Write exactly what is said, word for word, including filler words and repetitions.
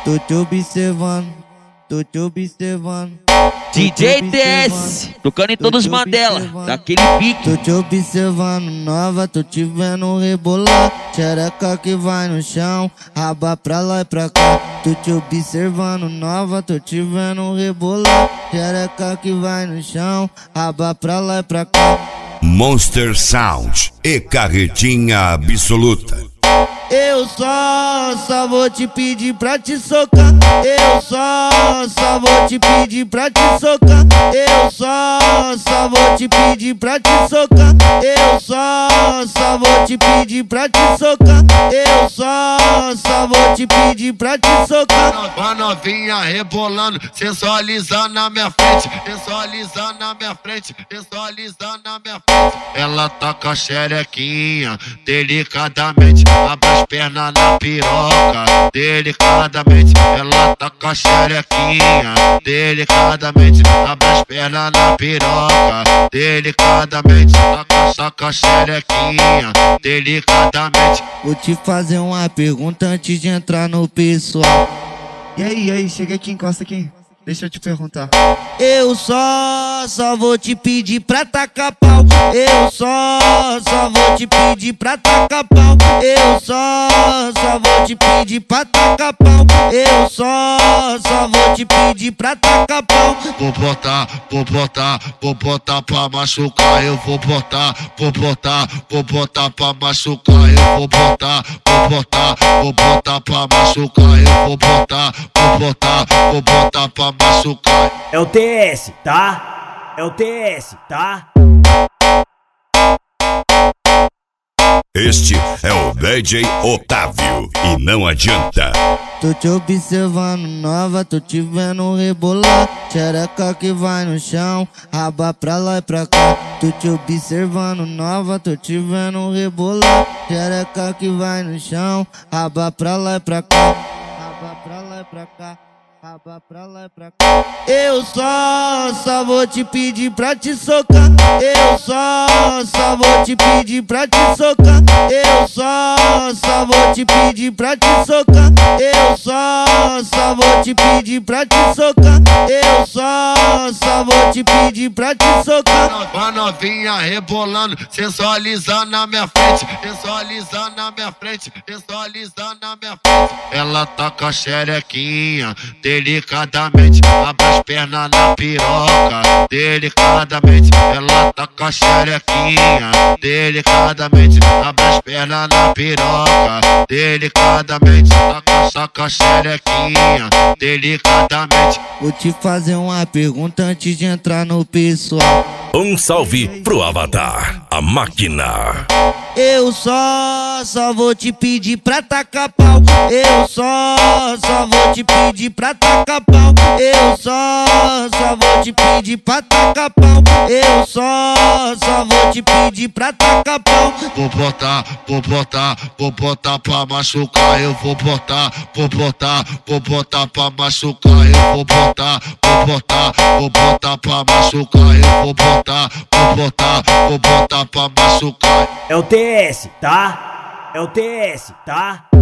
Tô te observando, tô te observando. D J T S, tocando em todos os Mandela, daquele pique. Tô te observando, nova, tô te vendo rebolar. Xereca que vai no chão, raba pra lá e pra cá. Tô te observando, nova, tô te vendo rebolar. Xereca que vai no chão, raba pra lá e pra cá. Monster Sound e Carretinha Absoluta. Eu só, só vou te pedir pra te socar. Eu só, só vou te pedir pra te socar. Eu só, só vou te pedir pra te socar. Eu só, só vou te pedir pra te socar. Eu só, só vou te pedir pra te socar. A novinha rebolando, sensualizando na minha frente, sensualizando na minha frente, sensualizando na minha frente. Ela tá com a xerequinha, delicadamente, abre as pernas na piroca, delicadamente. Ela tá com a xerequinha, delicadamente, abre as pernas na piroca, delicadamente. Tá com, tá com a xerequinha, delicadamente. Vou te fazer uma pergunta antes de entrar no pessoal. E aí, e aí, chega aqui, encosta aqui. Deixa eu te perguntar. Eu só, só vou te pedir pra tacar pau. Eu só, só vou te pedir pra tacar pau. Eu só, só vou te pedir pra tacar pau. Eu só, só vou te pedir pra tacar pau. Vou botar, vou botar, vou botar pra machucar. Eu vou botar, vou botar, vou botar pra machucar. Eu vou botar, vou botar, vou botar pra machucar. Eu vou botar, vou botar, vou botar pra machucar. É o T S, tá? É o T S, tá? Este é o D J Otávio e não adianta. Tô te observando, nova, tô te vendo rebolar. Xereca que vai no chão, raba pra lá e pra cá. Tô te observando, nova, tô te vendo rebolar. Xereca que vai no chão, raba pra lá e pra cá. Raba pra lá e pra cá. Raba pra lá e pra cá. Eu só, só vou te pedir pra te socar. Eu só, só vou te pedir pra te socar. Eu só, só vou te pedir pra te socar. Eu só, só vou te pedir pra te socar. Eu só, só vou te pedir pra te socar. A novinha rebolando, sensualizando na minha frente, sensualizando na minha frente, sensualizando na minha frente. Ela tá com a xerequinha, delicadamente, abre as pernas na piroca, delicadamente. Ela tá com a xerequinha, delicadamente, abre as pernas na piroca, delicadamente. Tá com, tá com a xerequinha, delicadamente. Vou te fazer uma pergunta antes de entrar no pessoal. Um salve pro Avatar, a máquina. Eu só, só vou te pedir pra tacar pau. Eu só, só vou te pedir pra tacar pau. Eu só, só vou te pedir pra tacar pau. Eu só, só vou te pedir pra tacar pau. Vou botar, vou botar, vou botar pra machucar. Eu vou botar, vou botar, vou botar pra machucar. Eu vou botar, vou botar, vou botar pra machucar. Eu vou botar, vou botar, vou botar pra machucar. É o T S, tá? É o T S, tá?